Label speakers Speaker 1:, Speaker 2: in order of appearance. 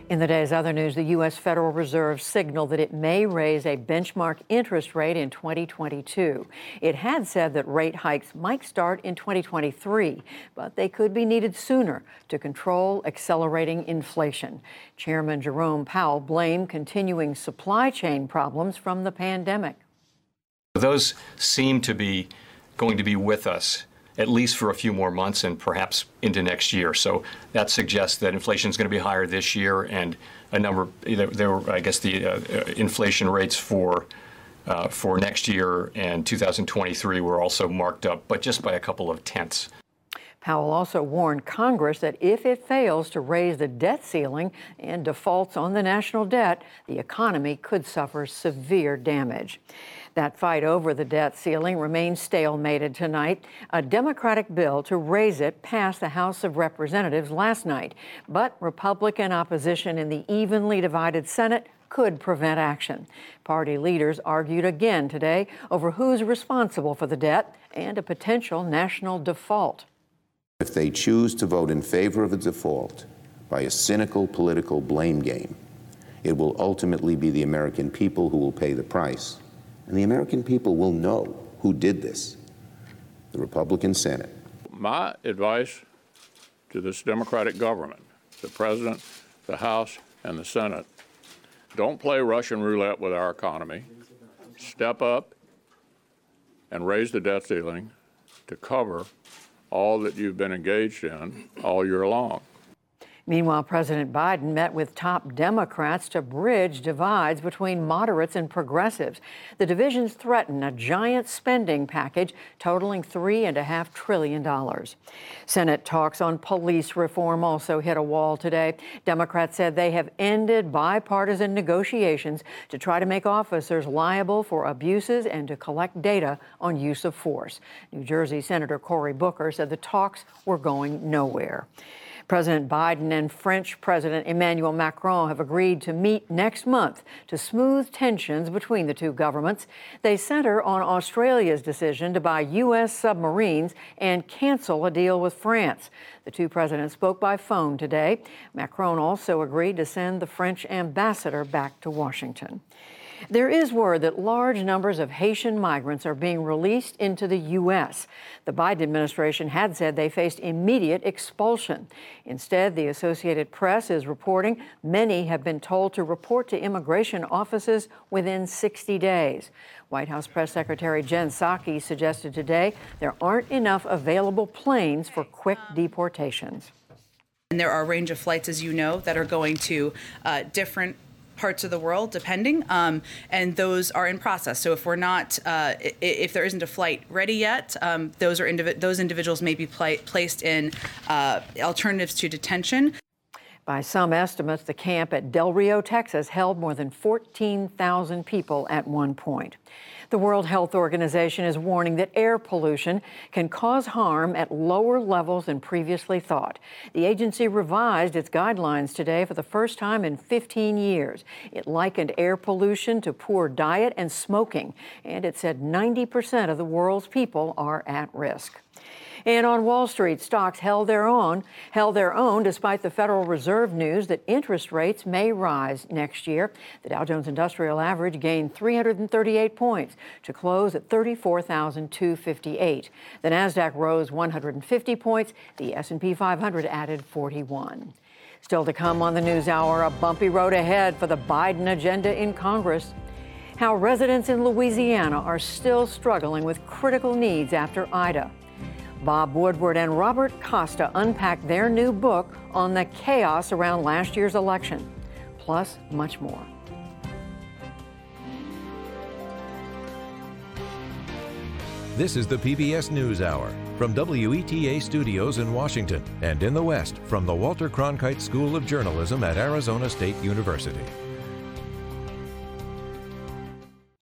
Speaker 1: In the day's other news, the U.S. Federal Reserve signaled that it may raise a benchmark interest rate in 2022. It had said that rate hikes might start in 2023, but they could be needed sooner to control accelerating inflation. Chairman Jerome Powell blamed continuing supply chain problems from the pandemic.
Speaker 2: Those seem to be going to be with us at least for a few more months and perhaps into next year. So that suggests that inflation is going to be higher this year, and a number, I guess the inflation rates for next year and 2023 were also marked up, but just by a couple of tenths.
Speaker 1: Powell also warned Congress that if it fails to raise the debt ceiling and defaults on the national debt, the economy could suffer severe damage. That fight over the debt ceiling remains stalemated tonight. A Democratic bill to raise it passed the House of Representatives last night, but Republican opposition in the evenly divided Senate could prevent action. Party leaders argued again today over who's responsible for the debt and a potential national default.
Speaker 3: If they choose to vote in favor of a default by a cynical political blame game, it will ultimately be the American people who will pay the price. And the American people will know who did this, the Republican Senate.
Speaker 4: My advice to this Democratic government, the President, the House, and the Senate, don't play Russian roulette with our economy. Step up and raise the debt ceiling to cover all that you've been engaged in all year long.
Speaker 1: Meanwhile, President Biden met with top Democrats to bridge divides between moderates and progressives. The divisions threaten a giant spending package totaling $3.5 trillion. Senate talks on police reform also hit a wall today. Democrats said they have ended bipartisan negotiations to try to make officers liable for abuses and to collect data on use of force. New Jersey Senator Cory Booker said the talks were going nowhere. President Biden and French President Emmanuel Macron have agreed to meet next month to smooth tensions between the two governments. They center on Australia's decision to buy U.S. submarines and cancel a deal with France. The two presidents spoke by phone today. Macron also agreed to send the French ambassador back to Washington. There is word that large numbers of Haitian migrants are being released into the U.S. The Biden administration had said they faced immediate expulsion. Instead, the Associated Press is reporting many have been told to report to immigration offices within 60 days. White House Press Secretary Jen Psaki suggested today there aren't enough available planes for quick deportations.
Speaker 5: And there are a range of flights, as you know, that are going to different parts of the world, depending, and those are in process. So if we're not, if there isn't a flight ready yet, those individuals may be placed in alternatives to detention.
Speaker 1: By some estimates, the camp at Del Rio, Texas, held more than 14,000 people at one point. The World Health Organization is warning that air pollution can cause harm at lower levels than previously thought. The agency revised its guidelines today for the first time in 15 years. It likened air pollution to poor diet and smoking, and it said 90% of the world's people are at risk. And on Wall Street, stocks held their own despite the Federal Reserve news that interest rates may rise next year. The Dow Jones Industrial Average gained 338 points to close at 34,258. The Nasdaq rose 150 points. The S&P 500 added 41. Still to come on the NewsHour, a bumpy road ahead for the Biden agenda in Congress. How residents in Louisiana are still struggling with critical needs after Ida. Bob Woodward and Robert Costa unpack their new book on the chaos around last year's election, plus much more.
Speaker 6: This is the PBS NewsHour from WETA Studios in Washington and in the West from the Walter Cronkite School of Journalism at Arizona State University.